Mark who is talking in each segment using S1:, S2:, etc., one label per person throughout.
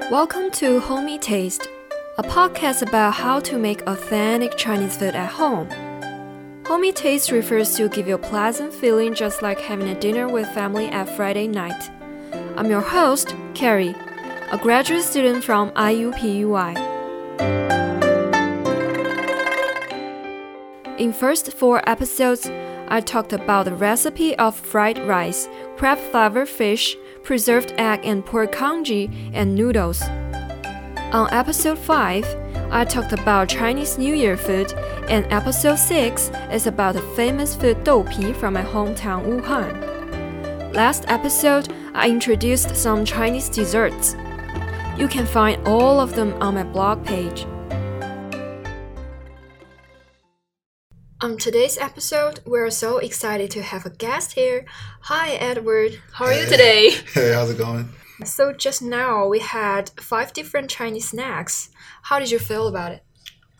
S1: Welcome to Homey Taste, a podcast about how to make authentic Chinese food at home. Homey Taste refers to give you a pleasant feeling just like having a dinner with family at Friday night. I'm your host, Carrie, a graduate student from IUPUI. In first 4 episodes, I talked about the recipe of fried rice, crab-flavored fish, preserved egg and pork congee, and noodles. On episode 5, I talked about Chinese New Year food, and episode 6 is about the famous food doupi from my hometown Wuhan. Last episode, I introduced some Chinese desserts. You can find all of them on my blog page. On today's episode, we're so excited to have a guest here. Hi, Edward. How are you today?
S2: Hey, how's it going?
S1: So just now, we had 5 different Chinese snacks. How did you feel about it?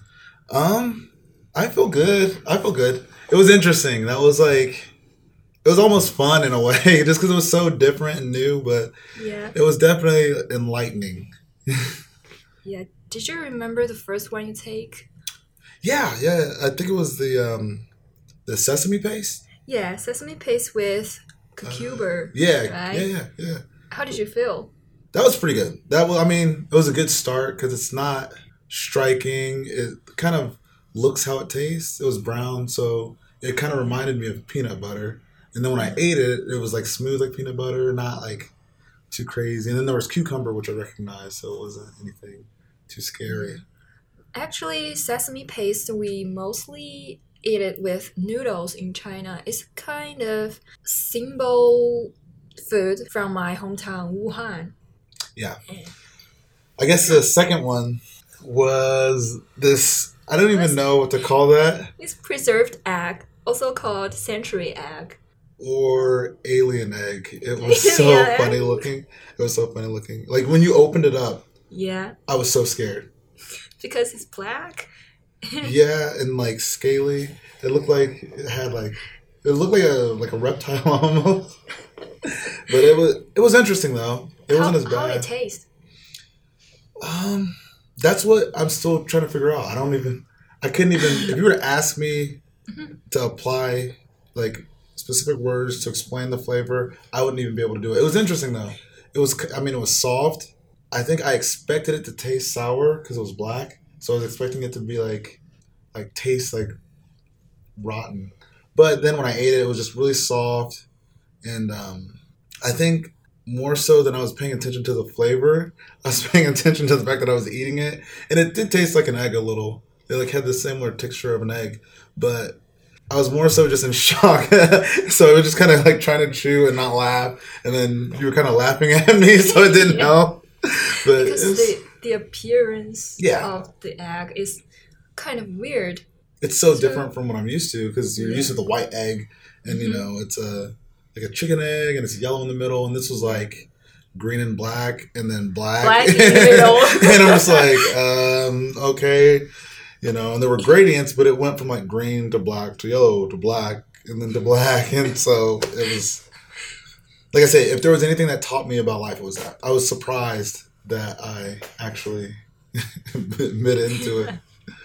S2: I feel good. It was interesting. It was almost fun in a way, just because it was so different and new, but
S1: Yeah.
S2: it was definitely enlightening.
S1: Yeah. Did you remember the first one you take?
S2: Yeah. I think it was the sesame paste.
S1: Yeah, sesame paste with cucumber.
S2: Yeah,
S1: Right?
S2: yeah.
S1: How did you feel?
S2: That was pretty good. It was a good start because it's not striking. It kind of looks how it tastes. It was brown, so it kind of reminded me of peanut butter. And then when I ate it, it was like smooth like peanut butter, not like too crazy. And then there was cucumber, which I recognized, so it wasn't anything too scary.
S1: Actually, sesame paste, we mostly eat it with noodles in China. It's kind of symbol food from my hometown, Wuhan.
S2: Yeah. I guess the second one was this. I don't even know what to call that.
S1: It's preserved egg, also called century egg.
S2: Or alien egg. It was so
S1: Alien egg?
S2: funny looking. It was so funny looking. Like when you opened it up,
S1: Yeah,
S2: I was so scared.
S1: because it's black.
S2: Yeah, and like scaly. It looked like a reptile almost. But it was interesting though. It wasn't as
S1: How it
S2: bad.
S1: taste?
S2: That's what I'm still trying to figure out. I couldn't even if you were to ask me to apply like specific words to explain the flavor, I wouldn't even be able to do it. It was interesting though. It was soft. I think I expected it to taste sour because it was black. So I was expecting it to be like taste like rotten. But then when I ate it, it was just really soft. And I think more so than I was paying attention to the flavor, I was paying attention to the fact that I was eating it. And it did taste like an egg a little. It like had the similar texture of an egg. But I was more so just in shock. So I was just kind of like trying to chew and not laugh. And then you were kind of laughing at me, so I didn't know. But
S1: Because the appearance
S2: Yeah.
S1: of the egg is kind of weird.
S2: it's so different from what I'm used to because you're
S1: Yeah.
S2: used to the white egg. And, it's like a chicken egg and it's yellow in the middle. And this was like green and black and then black.
S1: Black in the middle.
S2: And I'm just like, okay. And there were gradients, but it went from like green to black to yellow to black and then to black. And so it was, like I say, if there was anything that taught me about life, it was that. I was surprised that I actually bit into it.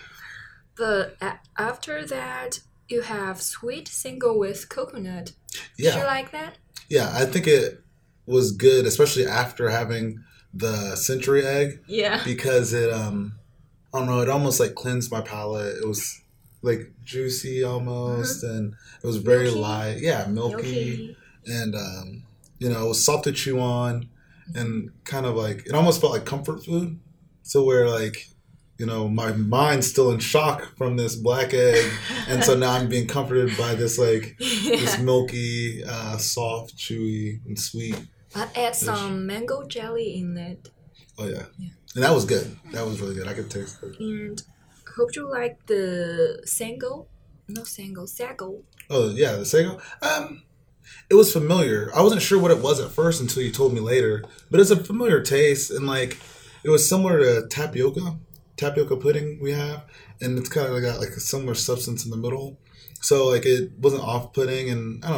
S1: But after that, you have sweet single with coconut. Did you
S2: Yeah.
S1: like that?
S2: Yeah, I think it was good, especially after having the century egg
S1: Yeah.
S2: because it, I don't know, it almost like cleansed my palate. It was like juicy almost and it was very
S1: Milky?
S2: light. Yeah, milky. And, it was soft to chew on and kind of like, it almost felt like comfort food. So where like, my mind's still in shock from this black egg. And so now I'm being comforted by this like, this milky, soft, chewy, and sweet.
S1: But add some mango jelly in it.
S2: Oh, yeah.
S1: Yeah.
S2: And that was good. That was really good. I could taste it.
S1: And hope you like the sango. No sango, sago.
S2: Oh, yeah, the sago. It was familiar. I wasn't sure what it was at first until you told me later. But it's a familiar taste. And like, it was similar to tapioca pudding we have. And it's kind of got like a similar substance in the middle. So like, it wasn't off-putting. And I don't know.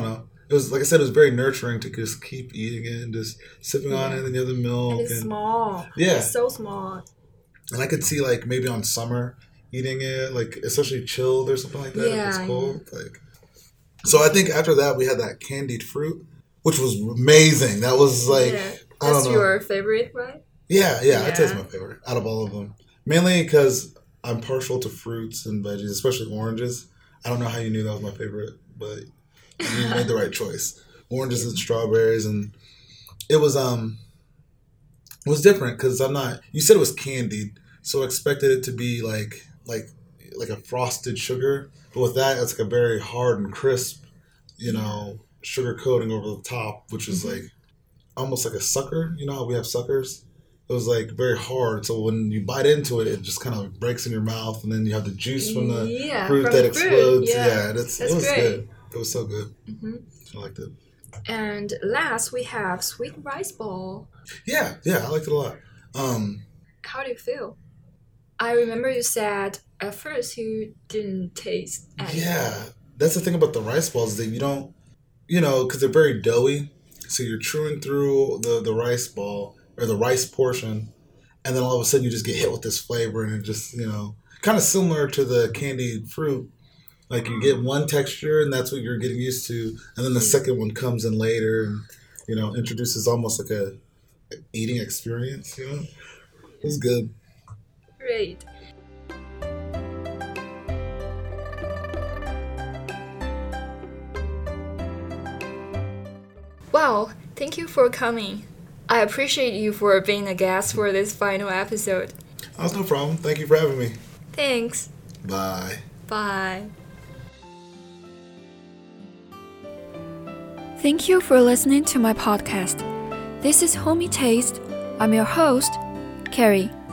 S2: it was, like I said, it was very nurturing to just keep eating it and just sipping on it, and then you have the milk.
S1: And it's small.
S2: Yeah.
S1: It's so small.
S2: And I could see, like, maybe on summer eating it, like, especially chilled or something like that.
S1: Yeah,
S2: if it's cold. Like, so I think after that, we had that candied fruit, which was amazing. That was, like, I don't know.
S1: That's your favorite, right?
S2: Yeah, I'd say it's my favorite out of all of them. Mainly because I'm partial to fruits and veggies, especially oranges. I don't know how you knew that was my favorite, but you made the right choice. Oranges and strawberries, and it was different because you said it was candied, so I expected it to be like a frosted sugar, but with that it's like a very hard and crisp, sugar coating over the top, which is like almost like a sucker. You know how we have suckers? It was like very hard, so when you bite into it, it just kind of breaks in your mouth, and then you have the juice from the fruit that explodes. Yeah, it was great. Good. It was so good. I liked it.
S1: And last, we have sweet rice ball.
S2: Yeah, I liked it a lot.
S1: How do you feel? I remember you said at first you didn't taste anything.
S2: Yeah, that's the thing about the rice balls, that you don't, because they're very doughy, so you're chewing through the rice ball, or the rice portion, and then all of a sudden you just get hit with this flavor, and it just, kind of similar to the candied fruit. Like, you get one texture, and that's what you're getting used to, and then the second one comes in later, and, introduces almost like a eating experience, It was good.
S1: Great. Wow, thank you for coming. I appreciate you for being a guest for this final episode.
S2: Oh, no problem. Thank you for having me.
S1: Thanks.
S2: Bye.
S1: Bye. Thank you for listening to my podcast. This is Homey Taste. I'm your host, Carrie.